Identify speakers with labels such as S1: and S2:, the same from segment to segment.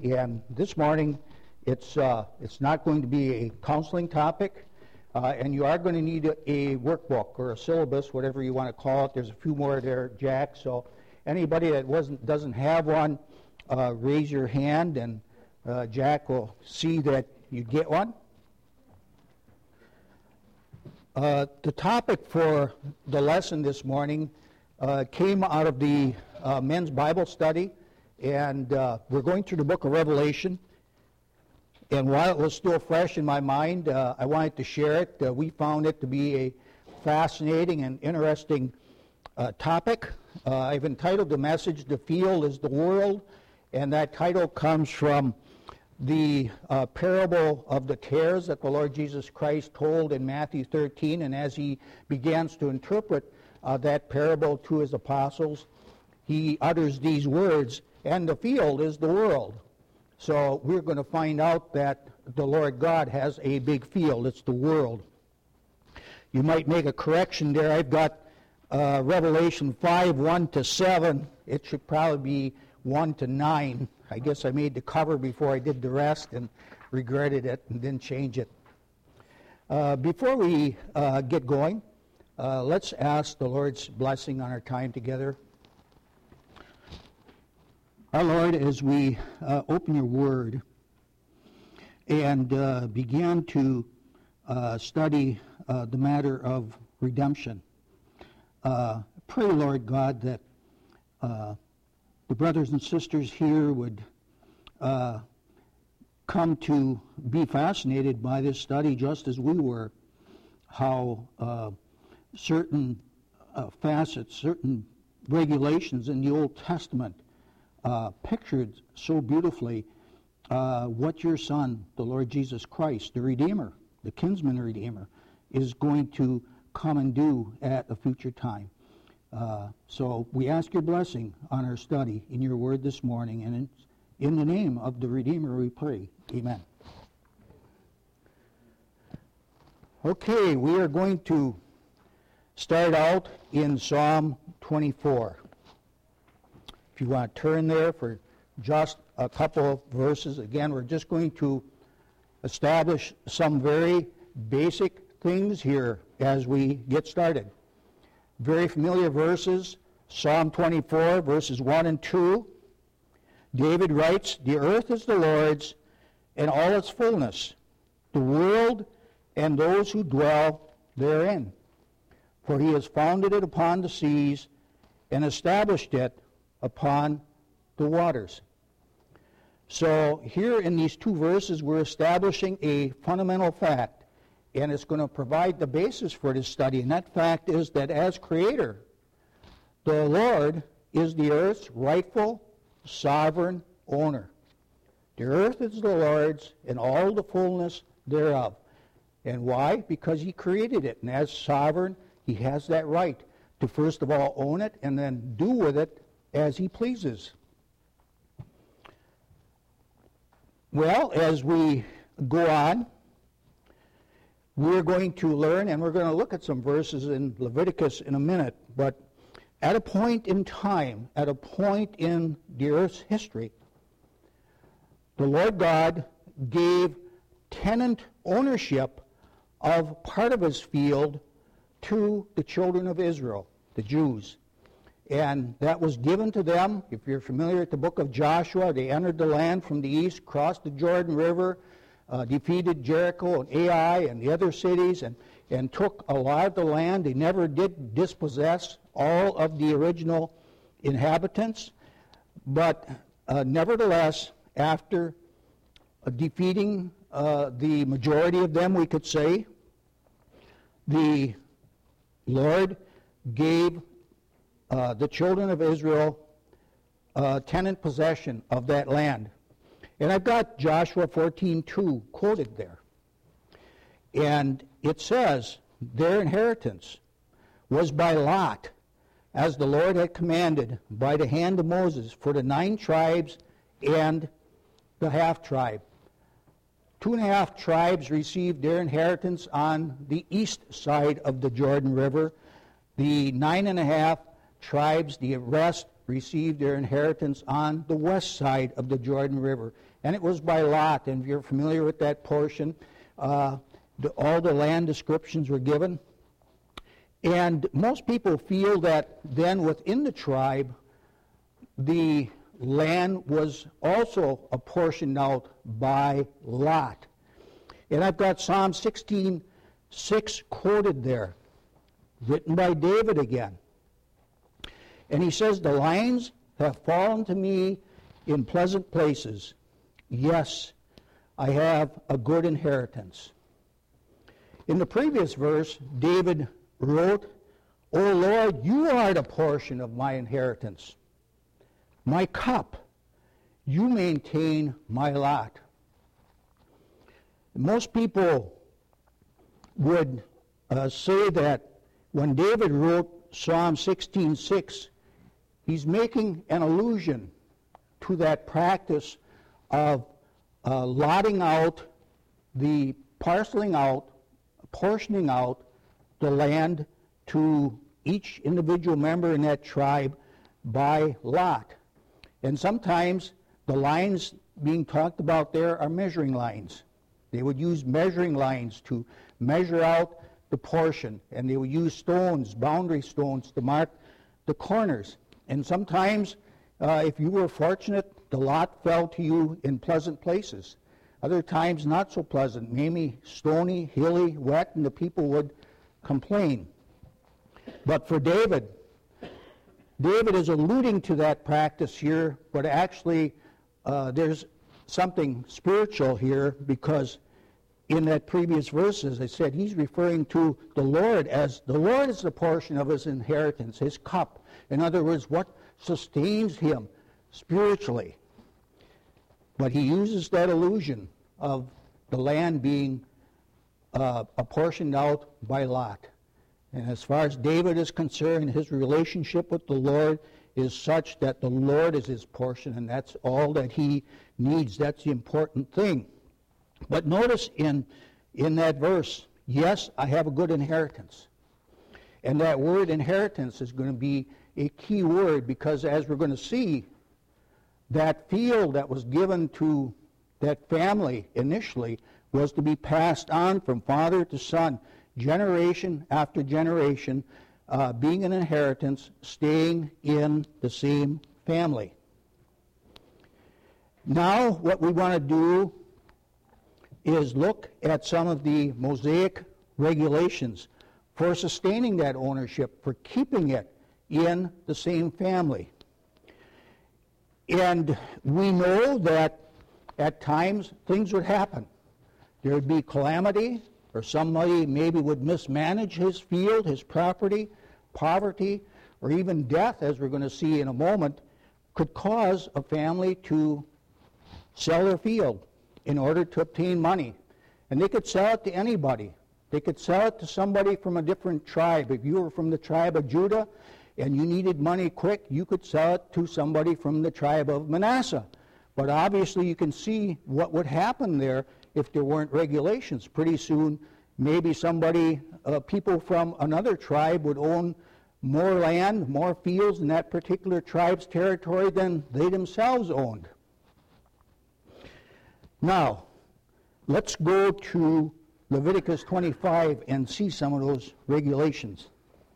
S1: and this morning it's not going to be a counseling topic, and you are going to need a workbook or a syllabus, whatever you want to call it. There's a few more there, Jack. So anybody that doesn't have one, raise your hand, and Jack will see that you get one. The topic for the lesson this morning came out of the men's Bible study, and we're going through the book of Revelation. And while it was still fresh in my mind, I wanted to share it. We found it to be a fascinating and interesting topic. I've entitled the message, "The Field is the World," and that title comes from the parable of the tares that the Lord Jesus Christ told in Matthew 13, and as he begins to interpret that parable to his apostles, he utters these words, "And the field is the world." So we're going to find out that the Lord God has a big field. It's the world. You might make a correction there. I've got Revelation 5, 1 to 7. It should probably be 1 to 9. I guess I made the cover before I did the rest and regretted it and didn't change it. Before we get going, let's ask the Lord's blessing on our time together. Our Lord, as we open your word and began to study the matter of redemption, pray, Lord God, that the brothers and sisters here would come to be fascinated by this study just as we were, how certain facets, certain regulations in the Old Testament pictured so beautifully what your Son, the Lord Jesus Christ, the Redeemer, the kinsman Redeemer, is going to come and do at a future time. So we ask your blessing on our study in your word this morning, and in the name of the Redeemer we pray. Amen. Okay, we are going to start out in Psalm 24. If you want to turn there for just a couple of verses. Again, we're just going to establish some very basic things here as we get started. Very familiar verses, Psalm 24, verses 1 and 2. David writes, "The earth is the Lord's and all its fullness, the world and those who dwell therein. For he has founded it upon the seas and established it upon the waters." So here in these two verses, we're establishing a fundamental fact. And it's going to provide the basis for this study. And that fact is that as Creator, the Lord is the earth's rightful, sovereign owner. The earth is the Lord's and all the fullness thereof. And why? Because he created it. And as sovereign, he has that right to first of all own it and then do with it as he pleases. Well, as we go on, we're going to learn, and we're going to look at some verses in Leviticus in a minute, but at a point in time, at a point in the earth's history, the Lord God gave tenant ownership of part of his field to the children of Israel, the Jews. And that was given to them. If you're familiar with the book of Joshua, they entered the land from the east, crossed the Jordan River, defeated Jericho and Ai and the other cities, and took a lot of the land. They never did dispossess all of the original inhabitants, but nevertheless, after defeating the majority of them, we could say, the Lord gave the children of Israel tenant possession of that land. And I've got Joshua 14:2 quoted there. And it says, "Their inheritance was by lot, as the Lord had commanded by the hand of Moses, for the 9 tribes and the half-tribe." 2.5 tribes received their inheritance on the east side of the Jordan River. The 9.5 tribes, the rest, received their inheritance on the west side of the Jordan River. And it was by lot. And if you're familiar with that portion, all the land descriptions were given. And most people feel that then within the tribe, the land was also apportioned out by lot. And I've got Psalm 16:6 quoted there, written by David again. And he says, "The lines have fallen to me in pleasant places. Yes, I have a good inheritance." In the previous verse, David wrote, "O Lord, you are the portion of my inheritance. My cup, you maintain my lot." Most people would say that when David wrote Psalm 16:6, he's making an allusion to that practice of lotting out, parceling out, portioning out the land to each individual member in that tribe by lot. And sometimes the lines being talked about there are measuring lines. They would use measuring lines to measure out the portion, and they would use stones, boundary stones, to mark the corners. And sometimes, if you were fortunate, the lot fell to you in pleasant places. Other times, not so pleasant, maybe stony, hilly, wet, and the people would complain. But for David is alluding to that practice here, but actually there's something spiritual here, because in that previous verse, as I said, he's referring to the Lord as the Lord is the portion of his inheritance, his cup. In other words, what sustains him spiritually. But he uses that illusion of the land being apportioned out by lot. And as far as David is concerned, his relationship with the Lord is such that the Lord is his portion, and that's all that he needs. That's the important thing. But notice in that verse, yes, I have a good inheritance. And that word inheritance is going to be a key word, because as we're going to see, that field that was given to that family initially was to be passed on from father to son, generation after generation, being an inheritance, staying in the same family. Now, what we want to do is look at some of the Mosaic regulations for sustaining that ownership, for keeping it in the same family. And we know that at times things would happen. There would be calamity, or somebody maybe would mismanage his field, his property, poverty, or even death, as we're going to see in a moment, could cause a family to sell their field in order to obtain money. And they could sell it to anybody. They could sell it to somebody from a different tribe. If you were from the tribe of Judah and you needed money quick, you could sell it to somebody from the tribe of Manasseh. But obviously you can see what would happen there if there weren't regulations. Pretty soon, maybe people from another tribe would own more land, more fields in that particular tribe's territory than they themselves owned. Now, let's go to Leviticus 25 and see some of those regulations.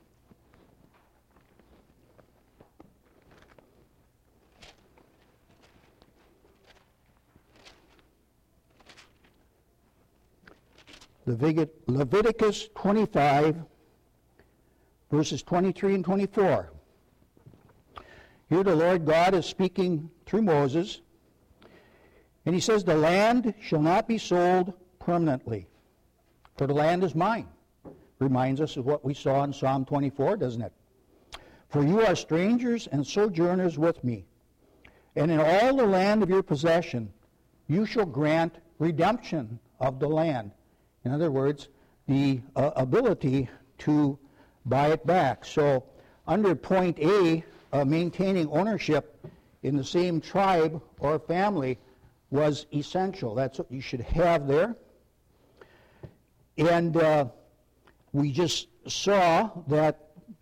S1: Leviticus 25, verses 23 and 24. Here the Lord God is speaking through Moses, and he says, "The land shall not be sold permanently, for the land is mine." Reminds us of what we saw in Psalm 24, doesn't it? "For you are strangers and sojourners with me, and in all the land of your possession you shall grant redemption of the land." In other words, the ability to buy it back. So under point A, maintaining ownership in the same tribe or family was essential. That's what you should have there. And we just saw that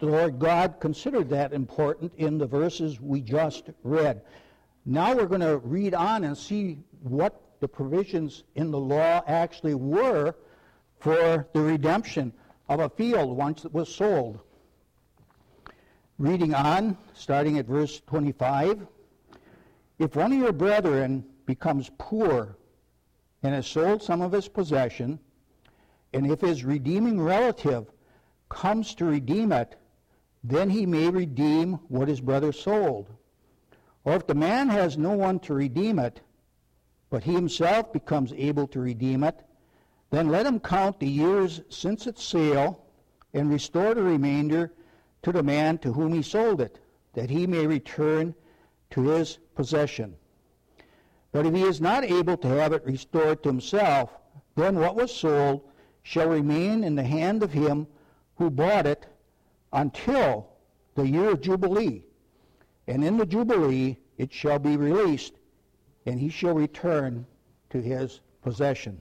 S1: the Lord God considered that important in the verses we just read. Now we're going to read on and see what the provisions in the law actually were for the redemption of a field once it was sold. Reading on, starting at verse 25. If one of your brethren becomes poor and has sold some of his possession, and if his redeeming relative comes to redeem it, then he may redeem what his brother sold. Or if the man has no one to redeem it, but he himself becomes able to redeem it, then let him count the years since its sale and restore the remainder to the man to whom he sold it, that he may return to his possession. But if he is not able to have it restored to himself, then what was sold shall remain in the hand of him who bought it until the year of Jubilee. And in the Jubilee it shall be released, and he shall return to his possession.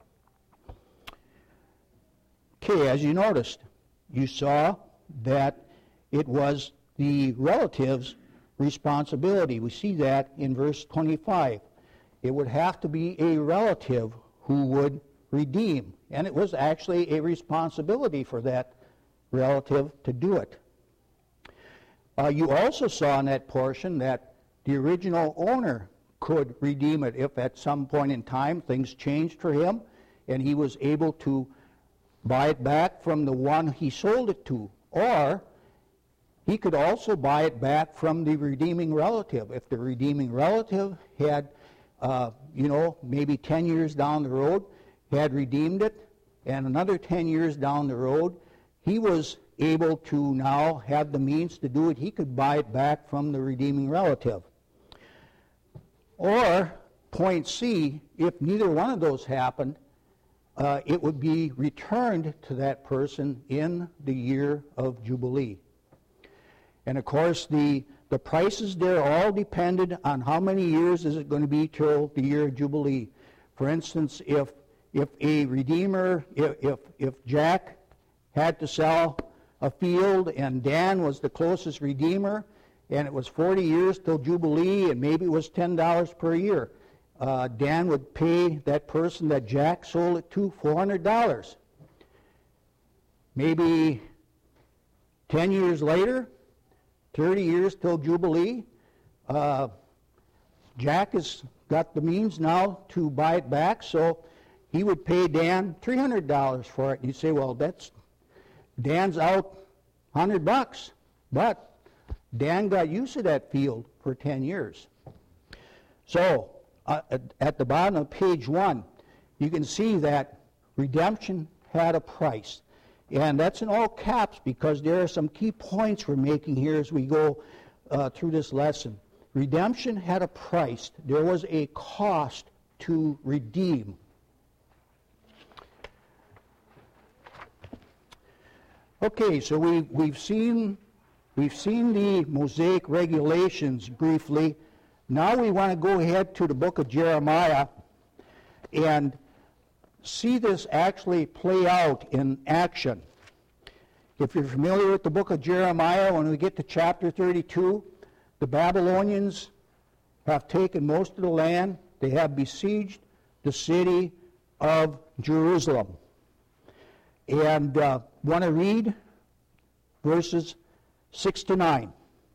S1: Okay, as you noticed, you saw that it was the relative's responsibility. We see that in verse 25. It would have to be a relative who would redeem, and it was actually a responsibility for that relative to do it. You also saw in that portion that the original owner could redeem it if at some point in time things changed for him and he was able to buy it back from the one he sold it to. Or he could also buy it back from the redeeming relative. If the redeeming relative had, maybe 10 years down the road, had redeemed it, and another 10 years down the road, he was able to now have the means to do it. He could buy it back from the redeeming relative. Or, point C, if neither one of those happened, it would be returned to that person in the year of Jubilee. And of course, the prices there all depended on how many years is it going to be till the year of Jubilee. For instance, if a redeemer, if Jack had to sell a field and Dan was the closest redeemer, and it was 40 years till Jubilee, and maybe it was $10 per year, Dan would pay that person that Jack sold it to $400. Maybe 10 years later, 30 years till Jubilee, Jack has got the means now to buy it back, so he would pay Dan $300 for it. And you'd say, well, Dan's out $100, but Dan got use of that field for 10 years. So, at the bottom of page 1, you can see that redemption had a price. And that's in all caps because there are some key points we're making here as we go through this lesson. Redemption had a price. There was a cost to redeem. Okay, so we've seen the Mosaic regulations briefly. Now we want to go ahead to the book of Jeremiah and see this actually play out in action. If you're familiar with the book of Jeremiah, when we get to chapter 32, the Babylonians have taken most of the land. They have besieged the city of Jerusalem. And want to read verses 6 to 9.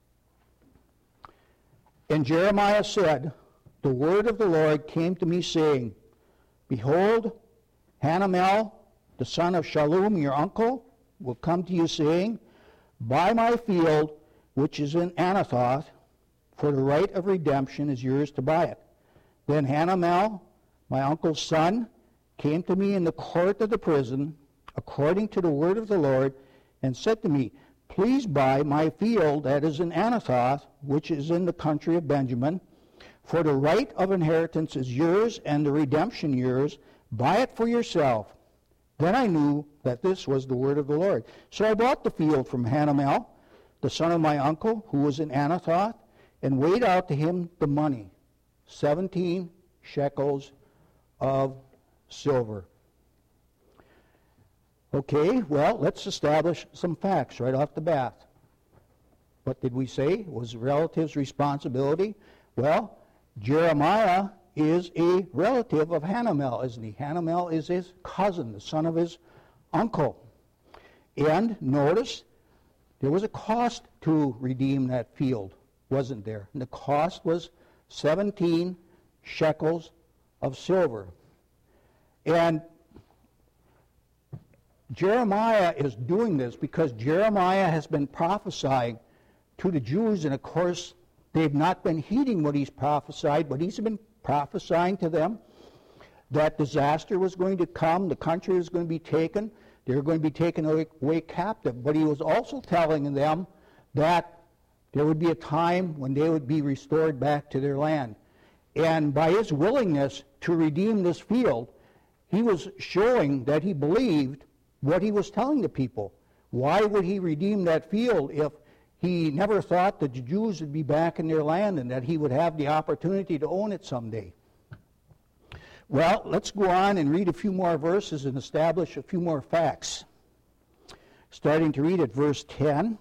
S1: And Jeremiah said, the word of the Lord came to me, saying, Behold, Hanamel, the son of Shallum, your uncle, will come to you, saying, Buy my field, which is in Anathoth, for the right of redemption is yours to buy it. Then Hanamel, my uncle's son, came to me in the court of the prison, according to the word of the Lord, and said to me, Please buy my field that is in Anathoth, which is in the country of Benjamin, for the right of inheritance is yours, and the redemption yours. Buy it for yourself. Then I knew that this was the word of the Lord. So I bought the field from Hanamel, the son of my uncle, who was in Anathoth, and weighed out to him the money, 17 shekels of silver. Okay, well, let's establish some facts right off the bat. What did we say? It was the relative's responsibility? Well, Jeremiah is a relative of Hanamel, isn't he? Hanamel is his cousin, the son of his uncle. And notice, there was a cost to redeem that field, wasn't there? And the cost was 17 shekels of silver. And Jeremiah is doing this because Jeremiah has been prophesying to the Jews, and of course, they've not been heeding what he's prophesied, but he's been prophesying to them that disaster was going to come, the country was going to be taken, they were going to be taken away captive. But he was also telling them that there would be a time when they would be restored back to their land. And by his willingness to redeem this field, he was showing that he believed what he was telling the people. Why would he redeem that field if he never thought that the Jews would be back in their land and that he would have the opportunity to own it someday? Well, let's go on and read a few more verses and establish a few more facts. Starting to read at verse 10.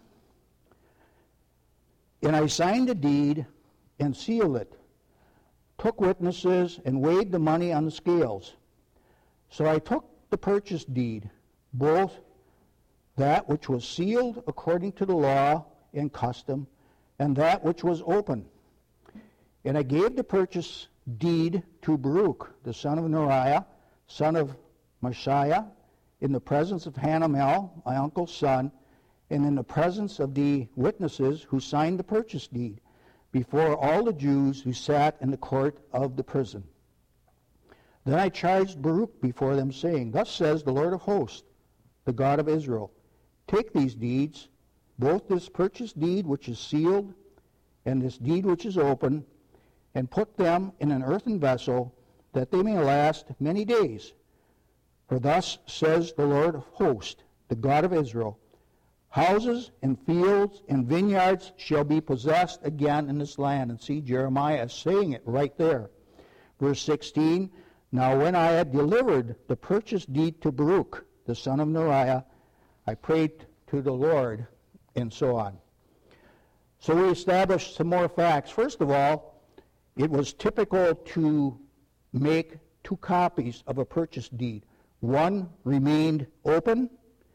S1: And I signed a deed and sealed it, took witnesses, and weighed the money on the scales. So I took the purchase deed, both that which was sealed according to the law and custom, and that which was open. And I gave the purchase deed to Baruch, the son of Neriah, son of Maaseiah, in the presence of Hanamel, my uncle's son, and in the presence of the witnesses who signed the purchase deed, before all the Jews who sat in the court of the prison. Then I charged Baruch before them, saying, Thus says the Lord of hosts, the God of Israel, take these deeds, both this purchase deed which is sealed, and this deed which is open, and put them in an earthen vessel, that they may last many days. For thus says the Lord of hosts, the God of Israel, houses and fields and vineyards shall be possessed again in this land. And see, Jeremiah is saying it right there. Verse 16, Now when I had delivered the purchase deed to Baruch, the son of Neriah, I prayed to the Lord, and so on. So we established some more facts. First of all, it was typical to make two copies of a purchase deed. One remained open,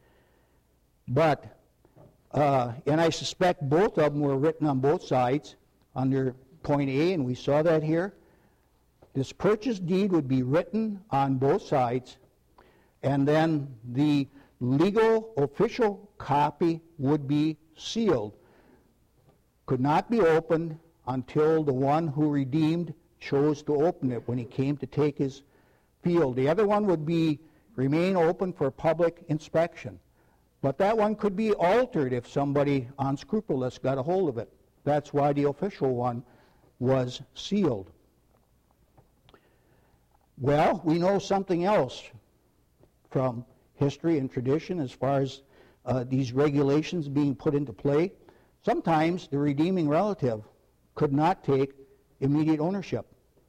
S1: but and I suspect both of them were written on both sides under point A, and we saw that here. This purchase deed would be written on both sides, and then the legal official copy would be sealed. Could not be opened until the one who redeemed chose to open it when he came to take his field. The other one would remain open for public inspection. But that one could be altered if somebody unscrupulous got a hold of it. That's why the official one was sealed. Well, we know something else from history and tradition as far as these regulations being put into play. Sometimes the redeeming relative could not take immediate ownership.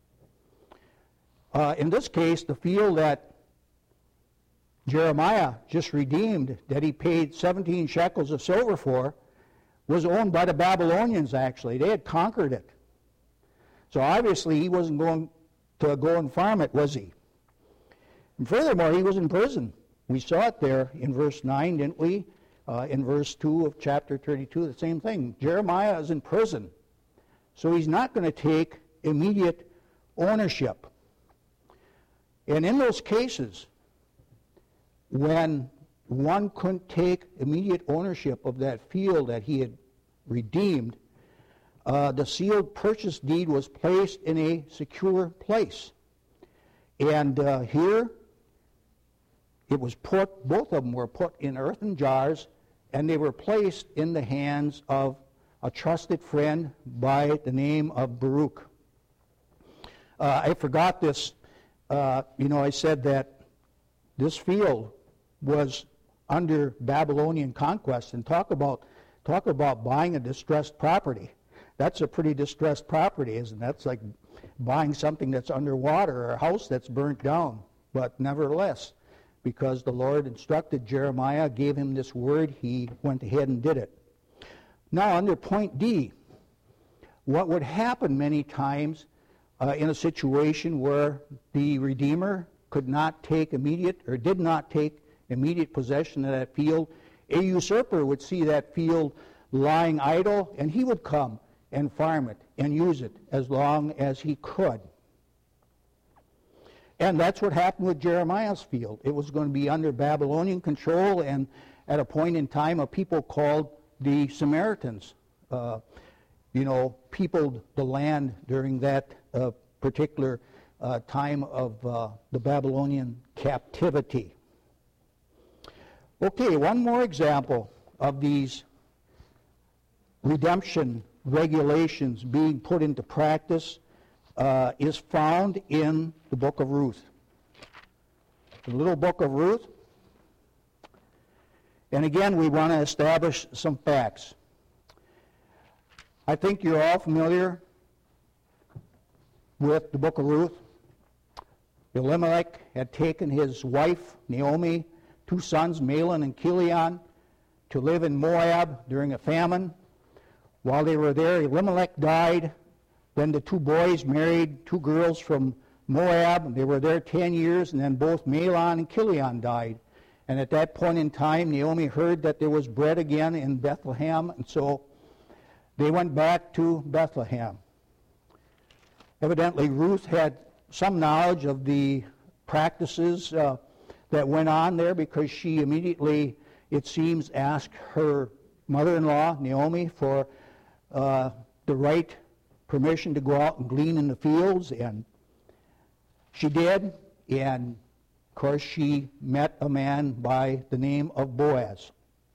S1: In this case, the field that Jeremiah just redeemed, that he paid 17 shekels of silver for, was owned by the Babylonians, actually. They had conquered it. So obviously he wasn't going to go and farm it, was he? And furthermore, he was in prison. We saw it there in verse 9, didn't we? In verse 2 of chapter 32, the same thing. Jeremiah is in prison. So he's not going to take immediate ownership. And in those cases, when one couldn't take immediate ownership of that field that he had redeemed, the sealed purchase deed was placed in a secure place. And here, it was put, both of them were put in earthen jars, and they were placed in the hands of a trusted friend by the name of Baruch. I forgot this. I said that this field was under Babylonian conquest, and talk about buying a distressed property. That's a pretty distressed property, isn't it? That's like buying something that's underwater or a house that's burnt down. But nevertheless, because the Lord instructed Jeremiah, gave him this word, he went ahead and did it. Now, under point D, what would happen many times in a situation where the Redeemer could not take immediate, or did not take immediate possession of that field, a usurper would see that field lying idle, and he would come and farm it and use it as long as he could. And that's what happened with Jeremiah's field. It was going to be under Babylonian control, and at a point in time, a people called the Samaritans, peopled the land during that particular time of the Babylonian captivity. Okay, one more example of these redemption regulations being put into practice is found in the book of Ruth. The little book of Ruth. And again, we want to establish some facts. I think you're all familiar with the book of Ruth. Elimelech had taken his wife, Naomi, 2 sons, Mahlon and Chilion, to live in Moab during a famine. While they were there, Elimelech died. Then the 2 boys married 2 girls from Moab. They were there 10 years, and then both Mahlon and Chilion died. And at that point in time, Naomi heard that there was bread again in Bethlehem, and so they went back to Bethlehem. Evidently, Ruth had some knowledge of the practices that went on there, because she immediately, it seems, asked her mother-in-law, Naomi, for the right permission to go out and glean in the fields, and she did, and of course she met a man by the name of Boaz.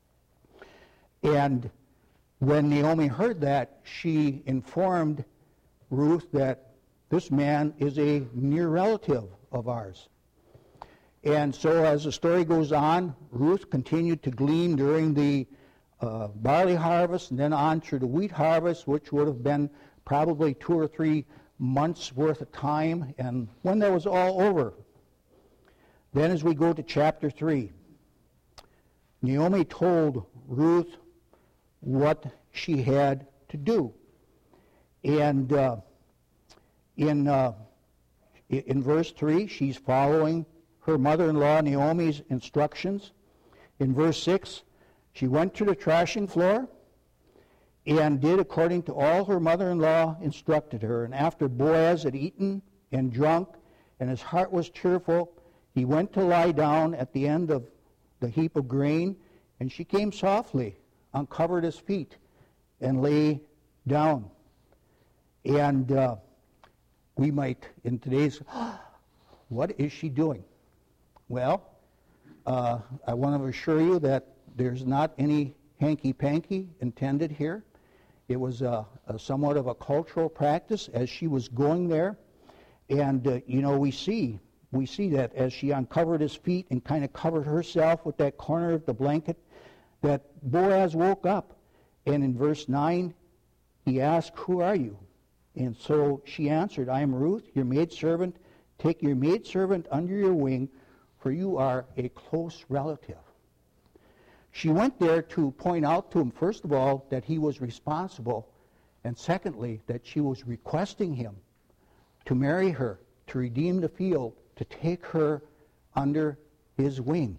S1: And when Naomi heard that, she informed Ruth that this man is a near relative of ours. And so as the story goes on, Ruth continued to glean during the barley harvest, and then on through the wheat harvest, which would have been probably 2 or 3 months worth of time. And when that was all over, then as we go to chapter 3, Naomi told Ruth what she had to do. And in verse 3, she's following her mother-in-law Naomi's instructions. In verse 6, she went to the threshing floor and did according to all her mother-in-law instructed her. And after Boaz had eaten and drunk, and his heart was cheerful, he went to lie down at the end of the heap of grain, and she came softly, uncovered his feet, and lay down. And we might, in today's, what is she doing? Well, I want to assure you that there's not any hanky-panky intended here. It was somewhat of a cultural practice as she was going there. And, we see that as she uncovered his feet and kind of covered herself with that corner of the blanket, that Boaz woke up. And in verse 9, he asked, "Who are you?" And so she answered, "I am Ruth, your maidservant. Take your maidservant under your wing, for you are a close relative." She went there to point out to him, first of all, that he was responsible, and secondly, that she was requesting him to marry her, to redeem the field, to take her under his wing.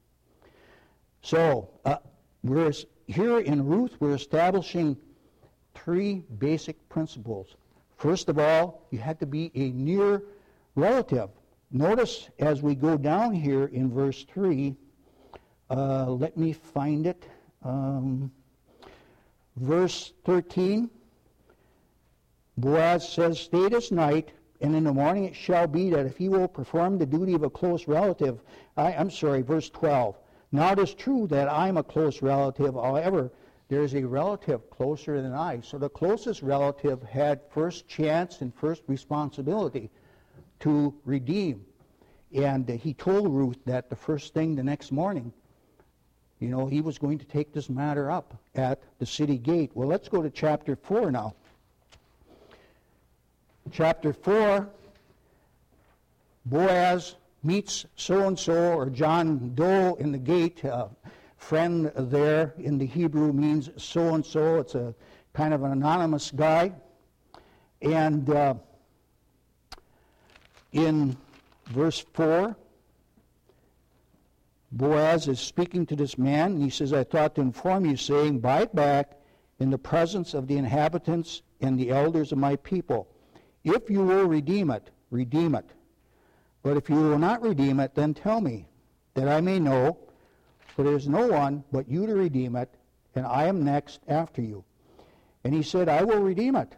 S1: So, we're here in Ruth, we're establishing 3 basic principles. First of all, you had to be a near relative. Notice as we go down here in verse 3, let me find it. Verse 13, Boaz says, "Stay this night, and in the morning it shall be that if he will perform the duty of a close relative," verse 12. "Now it is true that I'm a close relative, however, there is a relative closer than I." So the closest relative had first chance and first responsibility to redeem. And he told Ruth that the first thing the next morning, he was going to take this matter up at the city gate. Well, let's go to chapter 4 now. Chapter 4, Boaz meets so-and-so or John Doe in the gate. Friend there in the Hebrew means so-and-so. It's a kind of an anonymous guy. And in verse 4, Boaz is speaking to this man, and he says, I thought to inform you, saying, buy it back in the presence of the inhabitants and the elders of my people. If you will redeem it, redeem it. But if you will not redeem it, then tell me, that I may know, for there is no one but you to redeem it, and I am next after you. And he said, I will redeem it.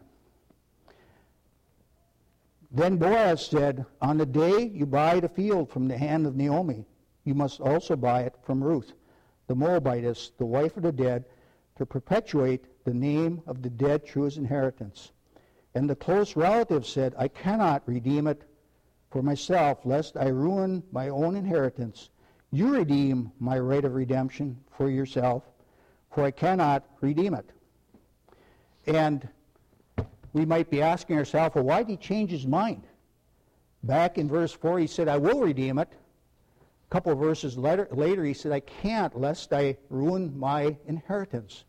S1: Then Boaz said, on the day you buy the field from the hand of Naomi, you must also buy it from Ruth, the Moabitess, the wife of the dead, to perpetuate the name of the dead through his inheritance. And the close relative said, I cannot redeem it for myself, lest I ruin my own inheritance. You redeem my right of redemption for yourself, for I cannot redeem it. And we might be asking ourselves, well, why did he change his mind? Back in verse 4, he said, I will redeem it. A couple of verses later, he said, I can't, lest I ruin my inheritance.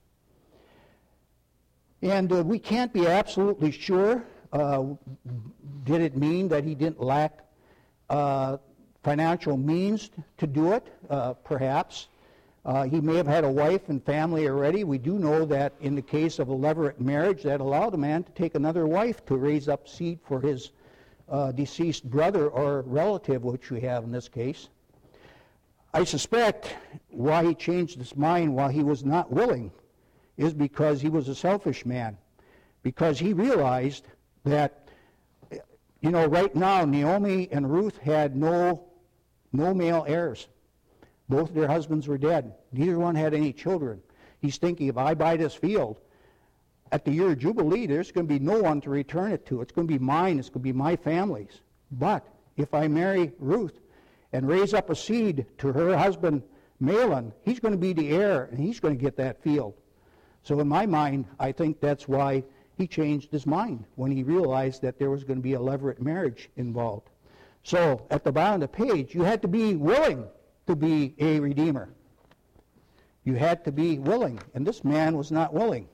S1: And we can't be absolutely sure. Did it mean that he didn't lack financial means to do it? Perhaps. He may have had a wife and family already. We do know that in the case of a levirate marriage, that allowed a man to take another wife to raise up seed for his deceased brother or relative, which we have in this case. I suspect why he changed his mind while he was not willing is because he was a selfish man. Because he realized that, right now Naomi and Ruth had no male heirs. Both of their husbands were dead. Neither one had any children. He's thinking, if I buy this field, at the year of Jubilee, there's going to be no one to return it to. It's going to be mine. It's going to be my family's. But if I marry Ruth and raise up a seed to her husband, Mahlon, he's going to be the heir, and he's going to get that field. So in my mind, I think that's why he changed his mind when he realized that there was going to be a levirate marriage involved. So at the bottom of the page, you had to be willing to be a redeemer. You had to be willing, and this man was not willing.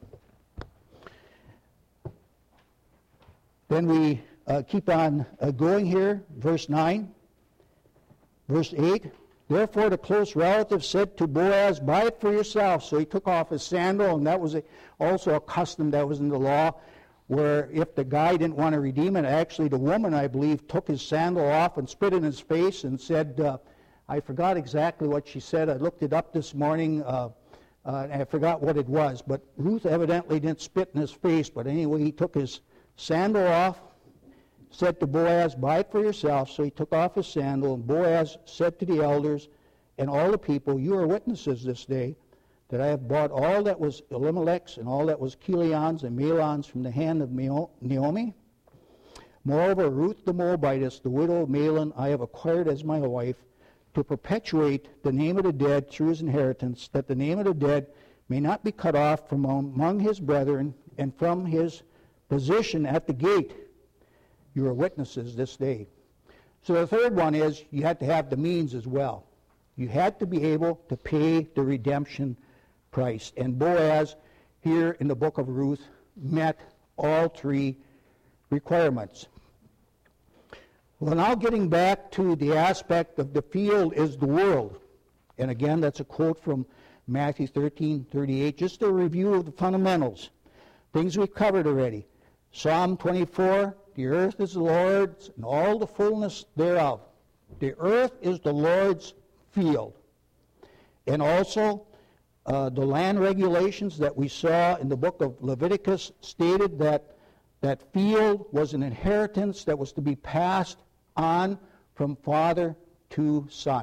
S1: Then we keep on going here, verse 9. Verse 8, therefore the close relative said to Boaz, buy it for yourself. So he took off his sandal, and that was also a custom that was in the law, where if the guy didn't want to redeem it, actually the woman, I believe, took his sandal off and spit in his face and said, I forgot exactly what she said. I looked it up this morning, and I forgot what it was. But Ruth evidently didn't spit in his face, but anyway, he took his sandal off, said to Boaz, buy it for yourself. So he took off his sandal, and Boaz said to the elders and all the people, you are witnesses this day that I have bought all that was Elimelech's and all that was Chilion's and Mahlon's from the hand of Naomi. Moreover, Ruth the Moabitess, the widow of Mahlon, I have acquired as my wife, to perpetuate the name of the dead through his inheritance, that the name of the dead may not be cut off from among his brethren and from his position at the gate. You are witnesses this day. So the third one is you had to have the means as well. You had to be able to pay the redemption price. And Boaz, here in the book of Ruth, met all three requirements. Well, now getting back to the aspect of the field is the world. And again, that's a quote from Matthew 13:38. Just a review of the fundamentals. Things we've covered already. Psalm 24, the earth is the Lord's and all the fullness thereof. The earth is the Lord's field. And also, the land regulations that we saw in the book of Leviticus stated that that field was an inheritance that was to be passed on from father to son.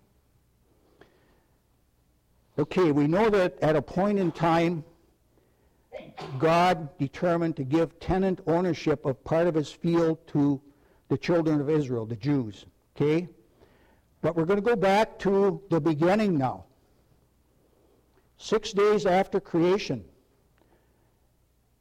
S1: Okay, we know that at a point in time, God determined to give tenant ownership of part of his field to the children of Israel, the Jews. Okay? But we're going to go back to the beginning now. 6 days after creation,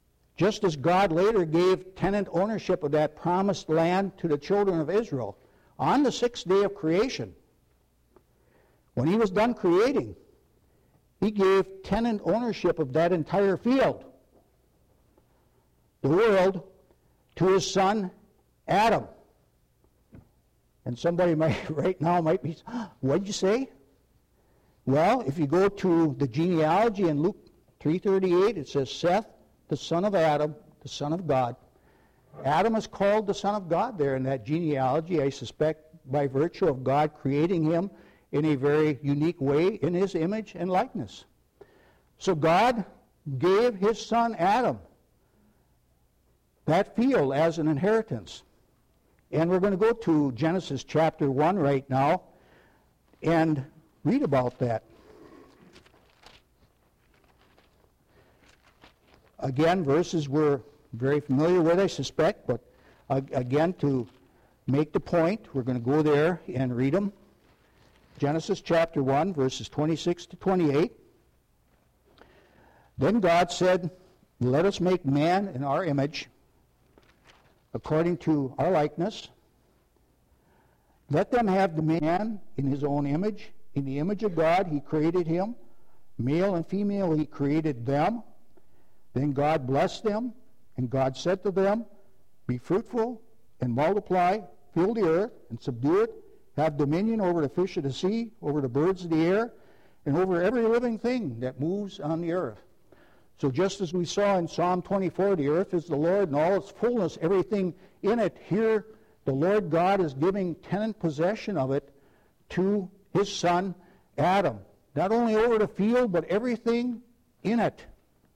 S1: just as God later gave tenant ownership of that promised land to the children of Israel, on the sixth day of creation, when he was done creating, he gave tenant ownership of that entire field, the world, to his son Adam. And somebody right now might be, what did you say? Well, if you go to the genealogy in Luke 3:38, it says Seth, the son of Adam, the son of God. Adam is called the son of God there in that genealogy, I suspect by virtue of God creating him in a very unique way in his image and likeness. So God gave his son Adam that field as an inheritance. And we're going to go to Genesis chapter 1 right now and read about that. Again, verses we're very familiar with, I suspect, but again, to make the point, we're going to go there and read them. Genesis chapter 1, verses 26 to 28. Then God said, "Let us make man in our image, according to our likeness. Let them have the man in his own image. In the image of God he created him. Male and female he created them. Then God blessed them, and God said to them, Be fruitful and multiply, fill the earth and subdue it, have dominion over the fish of the sea, over the birds of the air, and over every living thing that moves on the earth." So just as we saw in Psalm 24, the earth is the Lord and all its fullness, everything in it, here the Lord God is giving tenant possession of it to his son Adam. Not only over the field, but everything in it.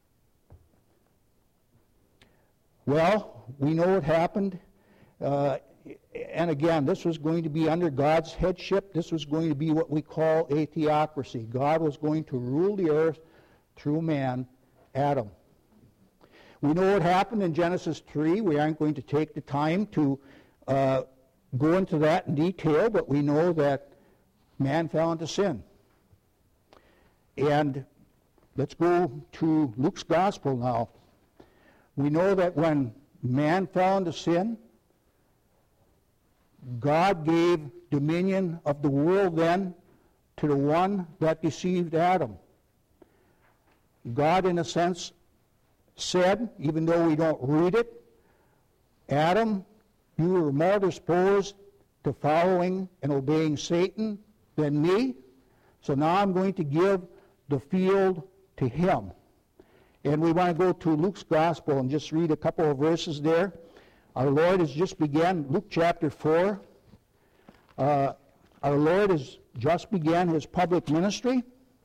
S1: Well, we know what happened. And again, this was going to be under God's headship. This was going to be what we call a theocracy. God was going to rule the earth through man, Adam. We know what happened in Genesis 3. We aren't going to take the time to go into that in detail, but we know that man fell into sin. And let's go to Luke's Gospel now. We know that when man fell into sin, God gave dominion of the world then to the one that deceived Adam. God, in a sense, said, even though we don't read it, Adam, you were more disposed to following and obeying Satan than me, so now I'm going to give the field to him. And we want to go to Luke's Gospel and just read a couple of verses there. Our Lord has just began, Luke chapter 4. Our Lord has just began his public ministry.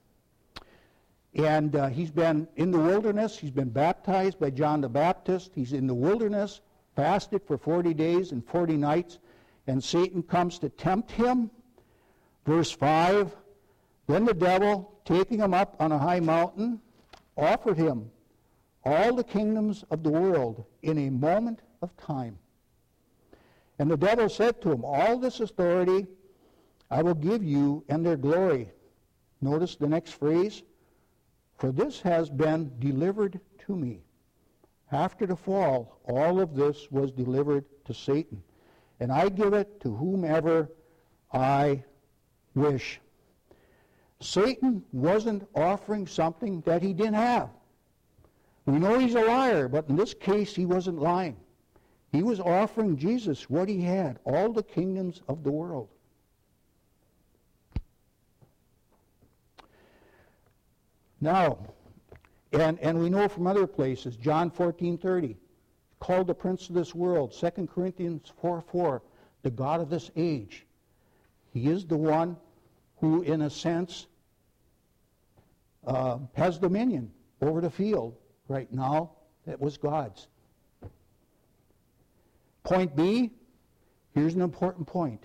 S1: And he's been in the wilderness. He's been baptized by John the Baptist. He's in the wilderness, fasted for 40 days and 40 nights. And Satan comes to tempt him. Verse 5, Then the devil, taking him up on a high mountain, offered him all the kingdoms of the world in a moment of time. And the devil said to him, All this authority I will give you and their glory. Notice the next phrase, For this has been delivered to me. After the fall, all of this was delivered to Satan. And I give it to whomever I wish. Satan wasn't offering something that he didn't have. We know he's a liar, but in this case he wasn't lying. He was offering Jesus what he had, all the kingdoms of the world. Now, and we know from other places, John 14:30, called the prince of this world, 2 Corinthians 4:4, the God of this age. He is the one who, in a sense, has dominion over the field right now that was God's. Point B, here's an important point.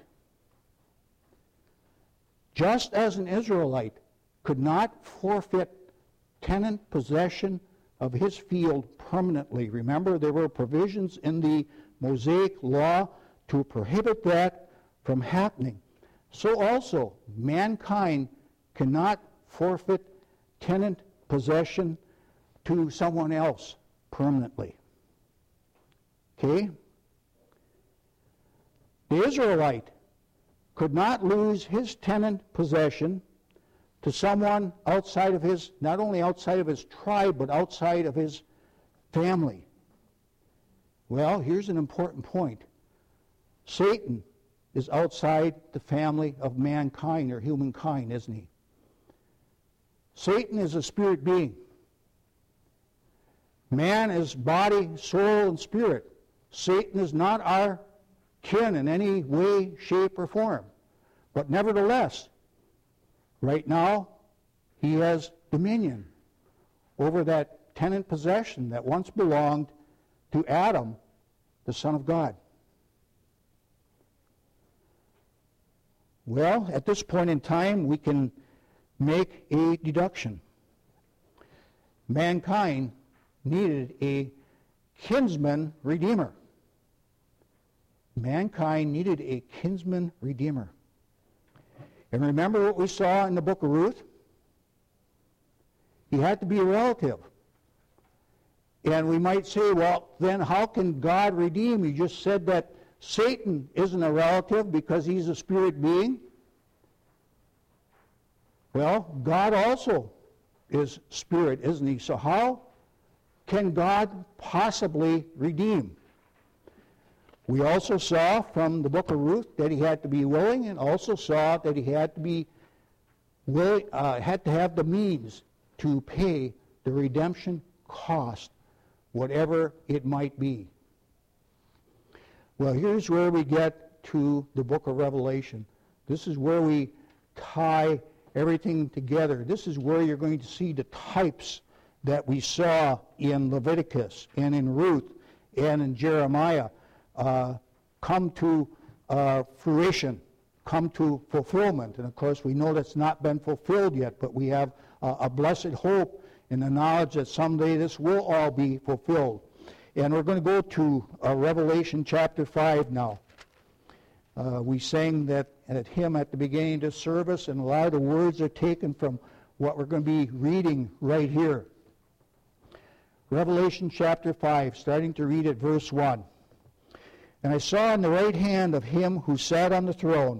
S1: Just as an Israelite could not forfeit tenant possession of his field permanently, remember there were provisions in the Mosaic law to prohibit that from happening. So also, mankind cannot forfeit tenant possession to someone else permanently. Okay? The Israelite could not lose his tenant possession to someone outside of his, not only outside of his tribe, but outside of his family. Well, here's an important point. Satan is outside the family of mankind or humankind, isn't he? Satan is a spirit being. Man is body, soul, and spirit. Satan is not our kin in any way, shape, or form. But nevertheless, right now, he has dominion over that tenant possession that once belonged to Adam, the Son of God. Well, at this point in time, we can make a deduction. Mankind needed a kinsman redeemer. Mankind needed a kinsman redeemer. And remember what we saw in the book of Ruth? He had to be a relative. And we might say, well, then how can God redeem? You just said that Satan isn't a relative because he's a spirit being. Well, God also is spirit, isn't he? So how can God possibly redeem? We also saw from the book of Ruth that he had to be willing, and also saw that he had to be willing, had to have the means to pay the redemption cost, whatever it might be. Well, here's where we get to the book of Revelation. This is where we tie everything together. This is where you're going to see the types that we saw in Leviticus and in Ruth and in Jeremiah come to fruition, come to fulfillment. And of course, we know that's not been fulfilled yet, but we have a blessed hope in the knowledge that someday this will all be fulfilled. And we're going to go to Revelation chapter 5 now. We sang that hymn at the beginning of the service, and a lot of the words are taken from what we're going to be reading right here. Revelation chapter 5, starting to read at verse 1. And I saw on the right hand of him who sat on the throne.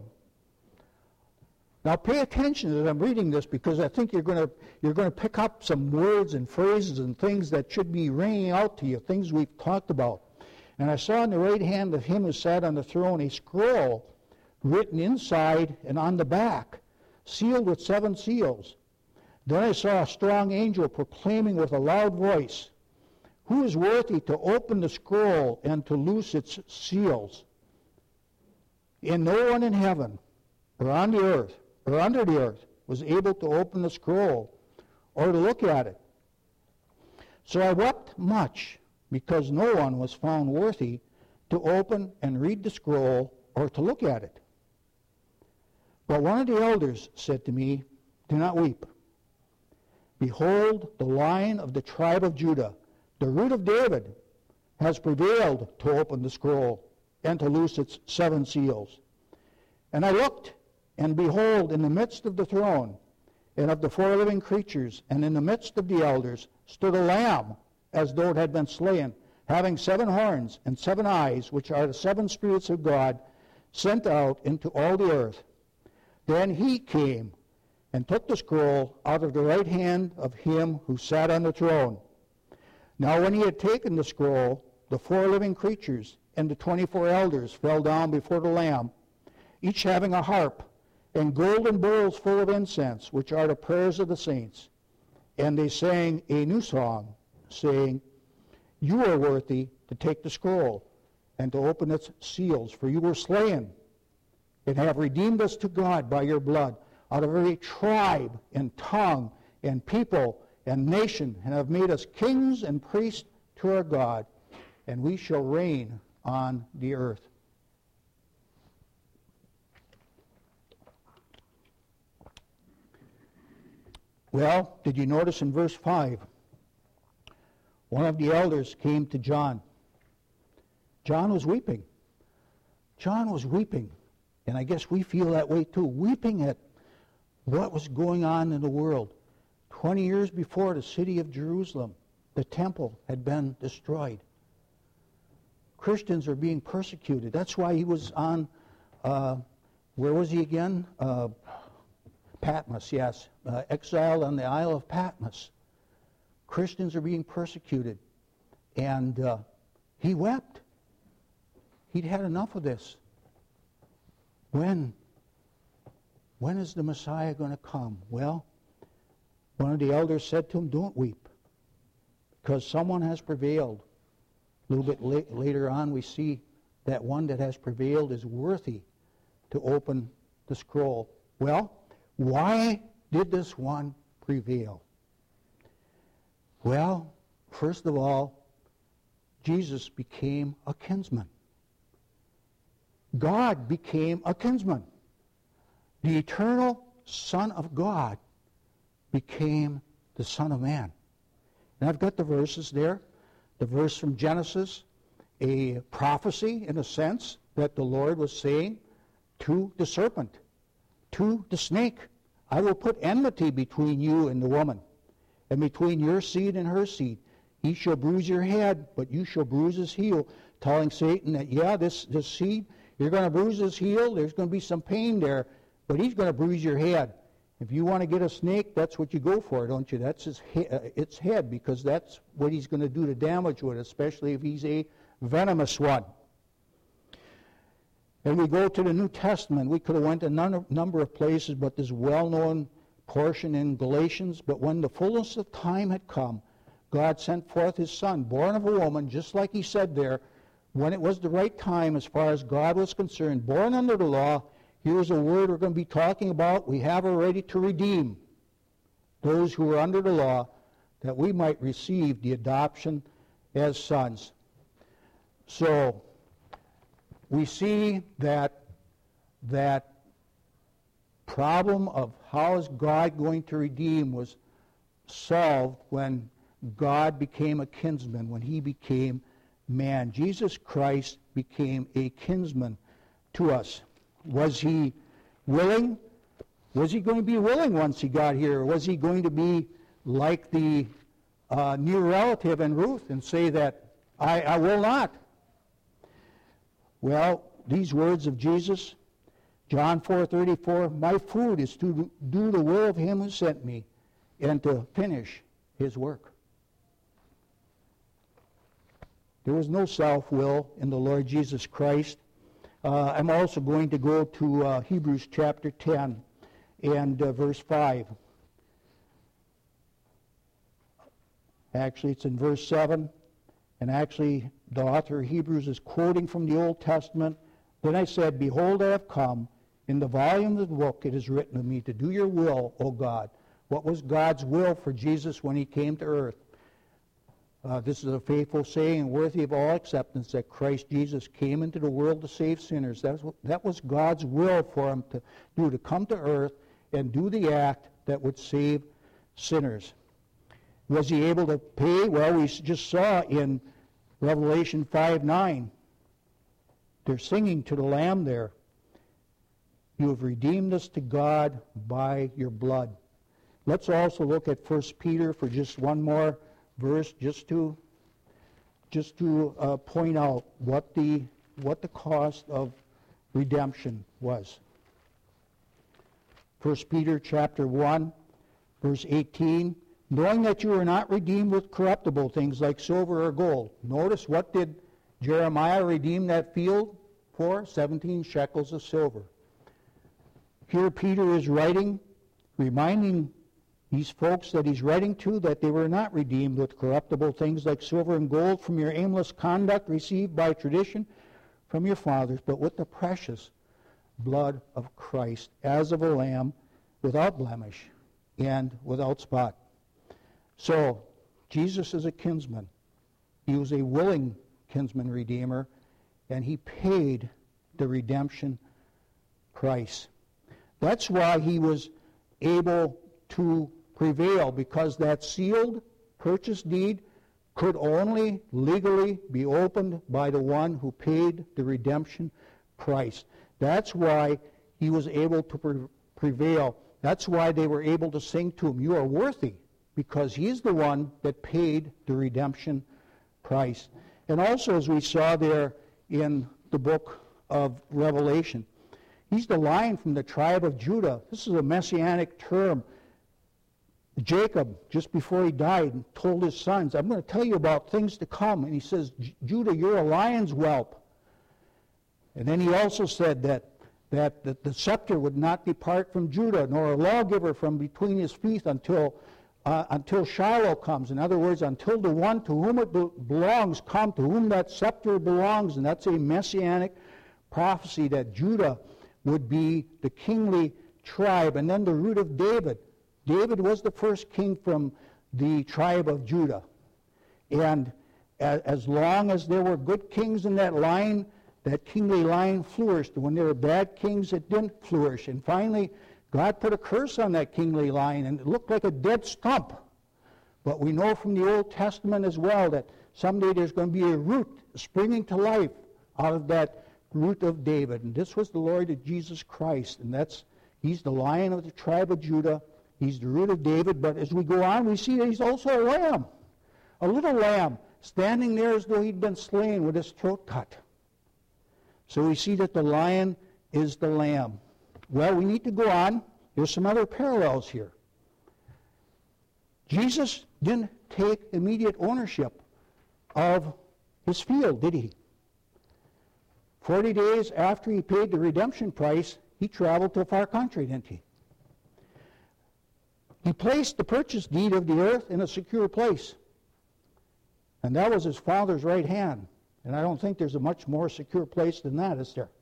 S1: Now pay attention as I'm reading this, because I think you're going to pick up some words and phrases and things that should be ringing out to you, things we've talked about. And I saw on the right hand of him who sat on the throne a scroll written inside and on the back, sealed with 7 seals. Then I saw a strong angel proclaiming with a loud voice, "Who is worthy to open the scroll and to loose its seals?" And no one in heaven or on the earth or under the earth was able to open the scroll or to look at it. So I wept much, because no one was found worthy to open and read the scroll or to look at it. But one of the elders said to me, "Do not weep. Behold, the Lion of the tribe of Judah, the root of David, has prevailed to open the scroll and to loose its 7 seals." And I looked, and behold, in the midst of the throne and of the 4 living creatures, and in the midst of the elders, stood a lamb, as though it had been slain, having 7 horns and 7 eyes, which are the 7 spirits of God, sent out into all the earth. Then he came and took the scroll out of the right hand of him who sat on the throne. Now when he had taken the scroll, the 4 living creatures and the 24 elders fell down before the Lamb, each having a harp and golden bowls full of incense, which are the prayers of the saints. And they sang a new song, saying, "You are worthy to take the scroll and to open its seals, for you were slain and have redeemed us to God by your blood out of every tribe and tongue and people and nation, and have made us kings and priests to our God, and we shall reign on the earth." Well, did you notice in verse 5, one of the elders came to John. John was weeping. John was weeping, and I guess we feel that way too, weeping at what was going on in the world. 20 years before, the city of Jerusalem, the temple, had been destroyed. Christians are being persecuted. That's why he was on where was he again? Patmos, yes. Exiled on the Isle of Patmos. Christians are being persecuted. And he wept. He'd had enough of this. When is the Messiah going to come? Well, one of the elders said to him, don't weep, because someone has prevailed. A little bit later on, we see that one that has prevailed is worthy to open the scroll. Well, why did this one prevail? Well, first of all, Jesus became a kinsman. God became a kinsman. The eternal Son of God became the Son of Man. And I've got the verses there. The verse from Genesis, a prophecy, in a sense, that the Lord was saying to the serpent, to the snake, I will put enmity between you and the woman, and between your seed and her seed. He shall bruise your head, but you shall bruise his heel, telling Satan that, this seed, you're going to bruise his heel, there's going to be some pain there, but he's going to bruise your head. If you want to get a snake, that's what you go for, don't you? That's its head, because that's what he's going to do to damage with, especially if he's a venomous one. And we go to the New Testament. We could have went a number of places, but this well-known portion in Galatians. But when the fullness of time had come, God sent forth his Son, born of a woman, just like he said there, when it was the right time as far as God was concerned, born under the law. Here's a word we're going to be talking about. We have already to redeem those who are under the law, that we might receive the adoption as sons. So we see that problem of how is God going to redeem was solved when God became a kinsman, when he became man. Jesus Christ became a kinsman to us. Was he willing? Was he going to be willing once he got here? Or was he going to be like the near relative in Ruth and say that, I will not? Well, these words of Jesus, John 4:34, my food is to do the will of him who sent me and to finish his work. There was no self-will in the Lord Jesus Christ. I'm also going to go to Hebrews chapter 10 and verse 5. Actually, it's in verse 7. And actually, the author of Hebrews is quoting from the Old Testament. Then I said, behold, I have come. In the volume of the book it is written of me to do your will, O God. What was God's will for Jesus when he came to earth? This is a faithful saying and worthy of all acceptance, that Christ Jesus came into the world to save sinners. That was God's will for him to do, to come to earth and do the act that would save sinners. Was he able to pay? Well, we just saw in Revelation 5:9, they're singing to the Lamb there, you have redeemed us to God by your blood. Let's also look at 1 Peter for just one more verse, just to point out what the cost of redemption was. 1 Peter chapter 1, verse 18, knowing that you are not redeemed with corruptible things like silver or gold. Notice, what did Jeremiah redeem that field for? 17 shekels of silver. Here Peter is writing, reminding these folks that he's writing to that they were not redeemed with corruptible things like silver and gold from your aimless conduct received by tradition from your fathers, but with the precious blood of Christ, as of a lamb without blemish and without spot. So, Jesus is a kinsman. He was a willing kinsman redeemer, and he paid the redemption price. That's why he was able to prevail, because that sealed purchase deed could only legally be opened by the one who paid the redemption price. That's why he was able to prevail. That's why they were able to sing to him, you are worthy, because he's the one that paid the redemption price. And also, as we saw there in the book of Revelation, He's the Lion from the tribe of Judah. This is a messianic term. Jacob, just before he died, told his sons, I'm going to tell you about things to come. And he says, Judah, you're a lion's whelp. And then he also said that the scepter would not depart from Judah, nor a lawgiver from between his feet until Shiloh comes. In other words, until the one to whom it belongs come, to whom that scepter belongs. And that's a messianic prophecy that Judah would be the kingly tribe. And then the root of David. David was the first king from the tribe of Judah. And as long as there were good kings in that line, that kingly line flourished. When there were bad kings, it didn't flourish. And finally, God put a curse on that kingly line, and it looked like a dead stump. But we know from the Old Testament as well that someday there's going to be a root springing to life out of that root of David. And this was the Lord Jesus Christ. And he's the Lion of the tribe of Judah. He's the root of David. But as we go on, we see that he's also a lamb. A little lamb, standing there as though he'd been slain with his throat cut. So we see that the lion is the lamb. Well, we need to go on. There's some other parallels here. Jesus didn't take immediate ownership of his field, did he? 40 days after he paid the redemption price, he traveled to a far country, didn't he? He placed the purchase deed of the earth in a secure place. And that was his Father's right hand. And I don't think there's a much more secure place than that, is there?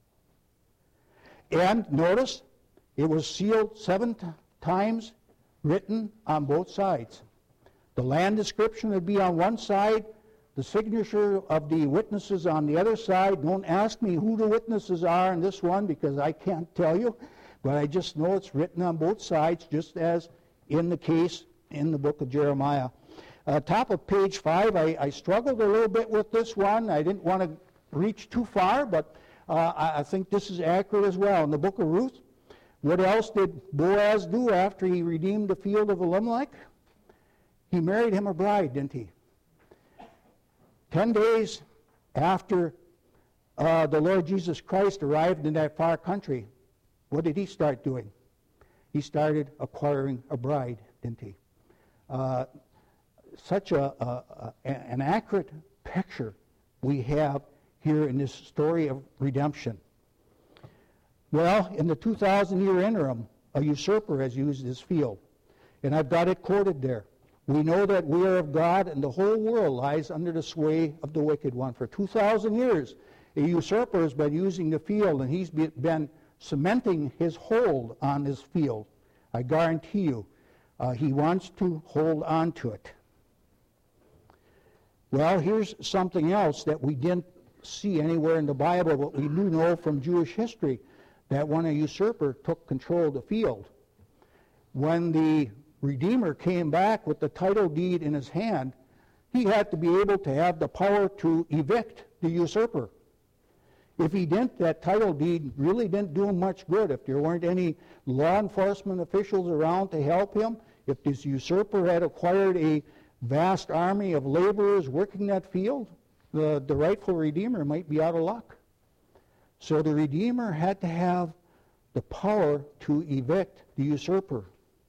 S1: And notice, it was sealed 7 times, written on both sides. The land description would be on one side, the signature of the witnesses on the other side. Don't ask me who the witnesses are in this one, because I can't tell you. But I just know it's written on both sides, just as in the case in the book of Jeremiah. Top of page 5, I struggled a little bit with this one. I didn't want to reach too far, but I think this is accurate as well. In the book of Ruth, what else did Boaz do after he redeemed the field of Elimelech? He married him a bride, didn't he? 10 days after the Lord Jesus Christ arrived in that far country, what did he start doing? He started acquiring a bride, didn't he? Such an accurate picture we have here in this story of redemption. Well, in the 2,000-year interim, a usurper has used this field. And I've got it quoted there. We know that we are of God, and the whole world lies under the sway of the wicked one. For 2,000 years, a usurper has been using the field, and he's been cementing his hold on this field. I guarantee you, he wants to hold on to it. Well, here's something else that we didn't see anywhere in the Bible, but we do know from Jewish history, that when a usurper took control of the field, when the Redeemer came back with the title deed in his hand, he had to be able to have the power to evict the usurper. If he didn't, that title deed really didn't do him much good. If there weren't any law enforcement officials around to help him, if this usurper had acquired a vast army of laborers working that field, the rightful Redeemer might be out of luck. So the Redeemer had to have the power to evict the usurper.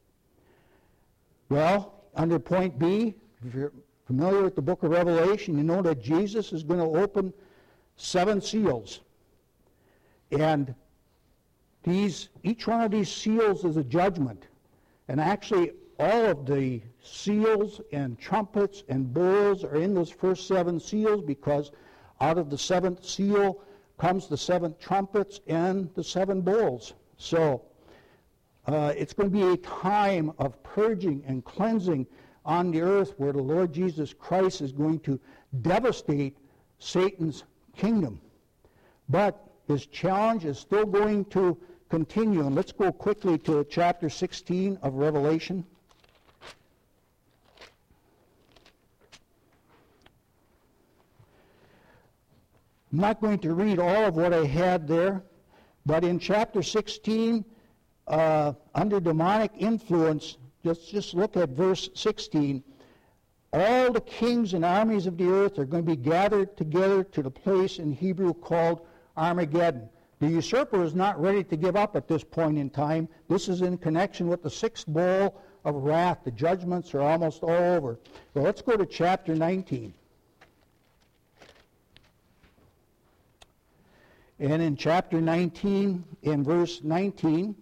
S1: Well, under point B, if you're familiar with the book of Revelation, you know that Jesus is going to open 7 seals. And each one of these seals is a judgment. And actually, all of the seals and trumpets and bowls are in those first 7 seals, because out of the 7th seal comes the 7 trumpets and the 7 bowls. So it's going to be a time of purging and cleansing on the earth, where the Lord Jesus Christ is going to devastate Satan's kingdom. But his challenge is still going to continue. And let's go quickly to chapter 16 of Revelation. I'm not going to read all of what I had there, but in chapter 16, under demonic influence, just look at verse 16. All the kings and armies of the earth are going to be gathered together to the place in Hebrew called Armageddon. The usurper is not ready to give up at this point in time. This is in connection with the sixth bowl of wrath. The judgments are almost all over. Well, let's go to chapter 19. And in chapter 19, in verse 19,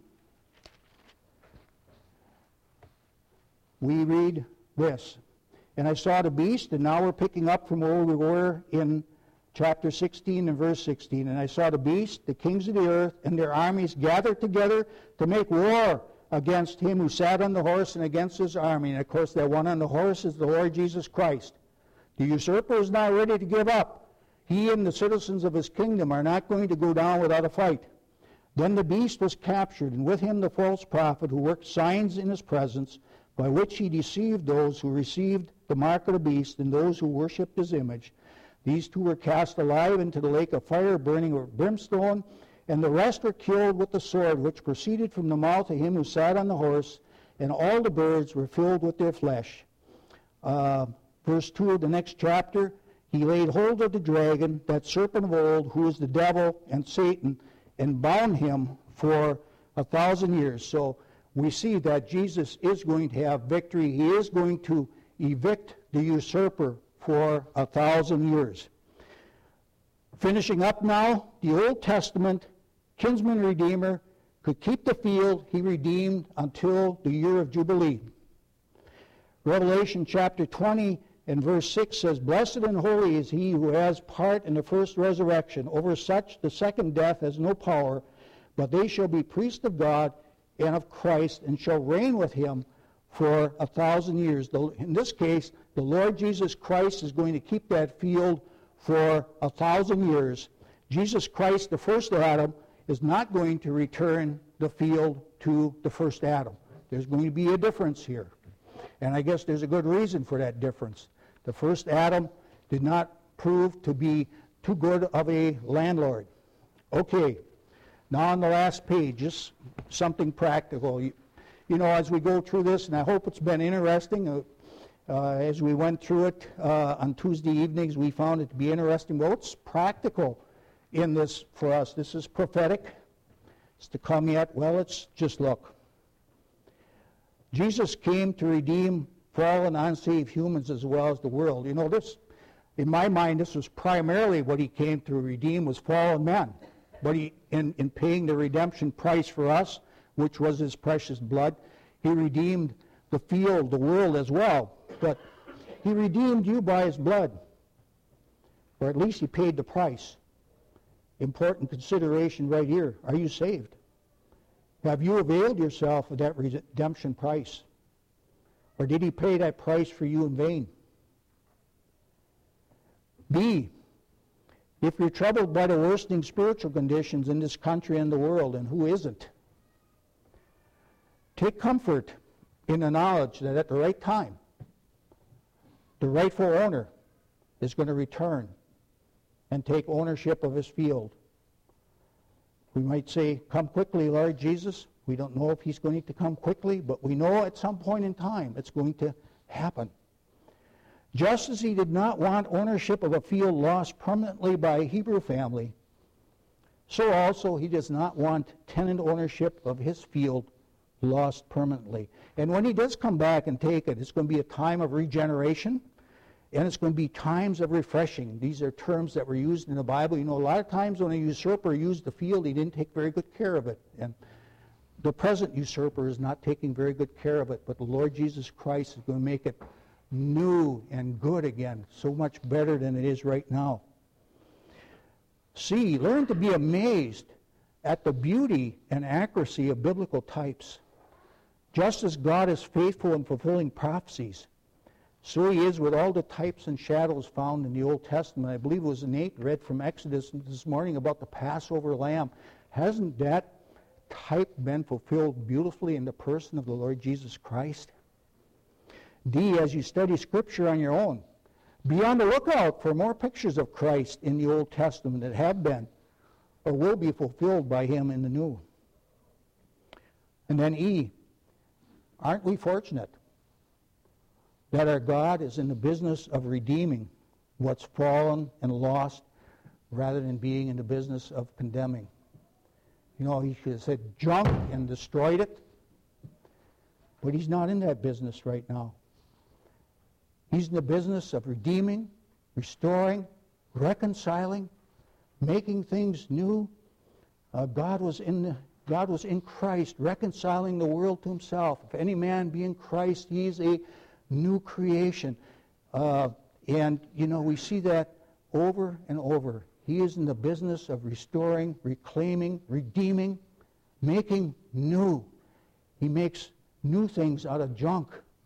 S1: we read this. And I saw the beast, and now we're picking up from where we were in chapter 16 and verse 16. And I saw the beast, the kings of the earth, and their armies gathered together to make war against him who sat on the horse and against his army. And of course, that one on the horse is the Lord Jesus Christ. The usurper is not ready to give up. He and the citizens of his kingdom are not going to go down without a fight. Then the beast was captured, and with him the false prophet who worked signs in his presence, by which he deceived those who received the mark of the beast and those who worshipped his image. These two were cast alive into the lake of fire, burning with brimstone, and the rest were killed with the sword which proceeded from the mouth of him who sat on the horse, and all the birds were filled with their flesh. Verse 2 of the next chapter, he laid hold of the dragon, that serpent of old, who is the devil and Satan, and bound him for 1,000 years. So we see that Jesus is going to have victory. He is going to evict the usurper for 1,000 years. Finishing up now, the Old Testament kinsman redeemer could keep the field he redeemed until the year of Jubilee. Revelation chapter 20 and verse 6 says, "Blessed and holy is he who has part in the first resurrection. Over such the second death has no power, but they shall be priests of God and of Christ, and shall reign with him for 1,000 years." In this case, the Lord Jesus Christ is going to keep that field for 1,000 years. Jesus Christ, the first Adam, is not going to return the field to the first Adam. There's going to be a difference here. And I guess there's a good reason for that difference. The first Adam did not prove to be too good of a landlord. Okay, now on the last page, just something practical. You know, as we go through this, and I hope it's been interesting, as we went through it on Tuesday evenings, we found it to be interesting. Well, what's practical in this for us? This is prophetic. It's to come yet. Well, let's just look. Jesus came to redeem fallen, unsaved humans as well as the world. You know, this, in my mind, this was primarily what he came to redeem was fallen men. But he, in paying the redemption price for us, which was his precious blood, he redeemed the field, the world as well. But he redeemed you by his blood. Or at least he paid the price. Important consideration right here. Are you saved? Have you availed yourself of that redemption price? Or did he pay that price for you in vain? B, if you're troubled by the worsening spiritual conditions in this country and the world, and who isn't, take comfort in the knowledge that at the right time, the rightful owner is going to return and take ownership of his field. We might say, "Come quickly, Lord Jesus." We don't know if he's going to come quickly, but we know at some point in time it's going to happen. Just as he did not want ownership of a field lost permanently by a Hebrew family, so also he does not want tenant ownership of his field lost permanently. And when he does come back and take it, it's going to be a time of regeneration, and it's going to be times of refreshing. These are terms that were used in the Bible. You know, a lot of times when a usurper used the field, he didn't take very good care of it. And the present usurper is not taking very good care of it, but the Lord Jesus Christ is going to make it new and good again, so much better than it is right now. C, learn to be amazed at the beauty and accuracy of biblical types. Just as God is faithful in fulfilling prophecies, so he is with all the types and shadows found in the Old Testament. I believe it was Nate read from Exodus this morning about the Passover lamb. Hasn't that type been fulfilled beautifully in the person of the Lord Jesus Christ? D, as you study Scripture on your own, be on the lookout for more pictures of Christ in the Old Testament that have been or will be fulfilled by him in the New. And then E, aren't we fortunate that our God is in the business of redeeming what's fallen and lost rather than being in the business of condemning? You know, he should have said junk and destroyed it. But he's not in that business right now. He's in the business of redeeming, restoring, reconciling, making things new. God was in Christ, reconciling the world to himself. If any man be in Christ, he is a new creation. And, you know, we see that over and over. He is in the business of restoring, reclaiming, redeeming, making new. He makes new things out of junk.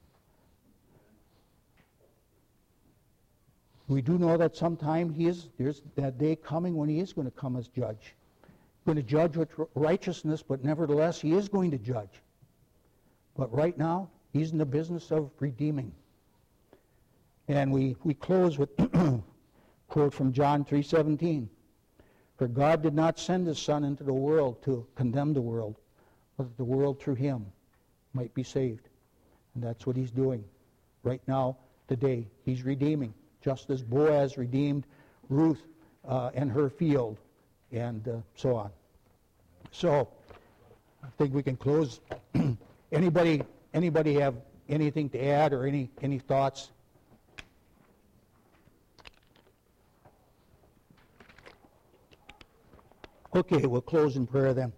S1: We do know that sometime there's that day coming when he is going to come as judge. Going to judge with righteousness, but nevertheless he is going to judge. But right now, he's in the business of redeeming. And we close with a quote from John 3:17. For God did not send his Son into the world to condemn the world, but that the world through him might be saved. And that's what he's doing right now, today. He's redeeming, just as Boaz redeemed Ruth and her field, and so on. So, I think we can close. Anybody have anything to add or any thoughts? Okay, we'll close in prayer then.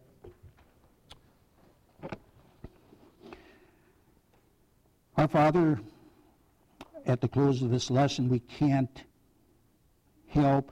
S1: Our Father, at the close of this lesson, we can't help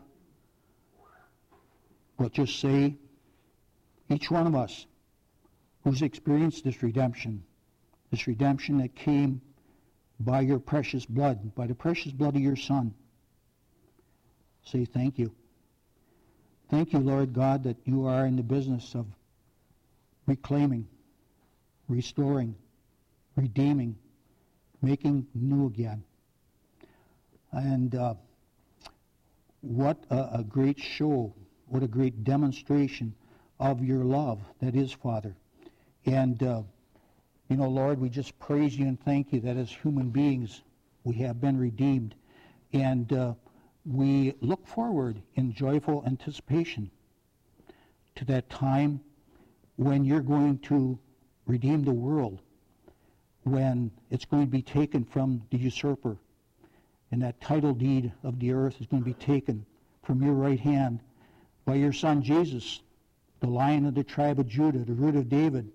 S1: but just say, each one of us who's experienced this redemption that came by your precious blood, by the precious blood of your Son, say thank you. Thank you, Lord God, that you are in the business of reclaiming, restoring, redeeming, making new again. And what a great show, what a great demonstration of your love that is, Father. And, you know, Lord, we just praise you and thank you that as human beings we have been redeemed. And we look forward in joyful anticipation to that time when you're going to redeem the world, when it's going to be taken from the usurper, and that title deed of the earth is going to be taken from your right hand by your Son Jesus, the Lion of the tribe of Judah, the Root of David.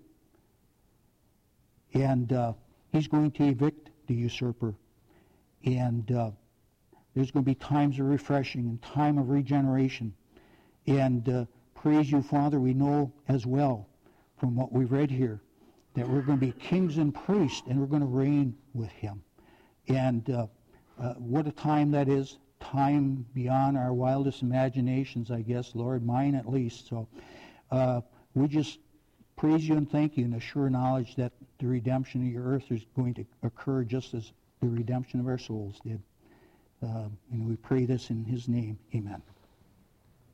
S1: And he's going to evict the usurper. And there's going to be times of refreshing and time of regeneration. And praise you, Father, we know as well from what we've read here that we're going to be kings and priests, and we're going to reign with him. And what a time that is, time beyond our wildest imaginations, I guess, Lord, mine at least. So we just praise you and thank you in the sure knowledge that the redemption of your earth is going to occur just as the redemption of our souls did. And we pray this in his name. Amen.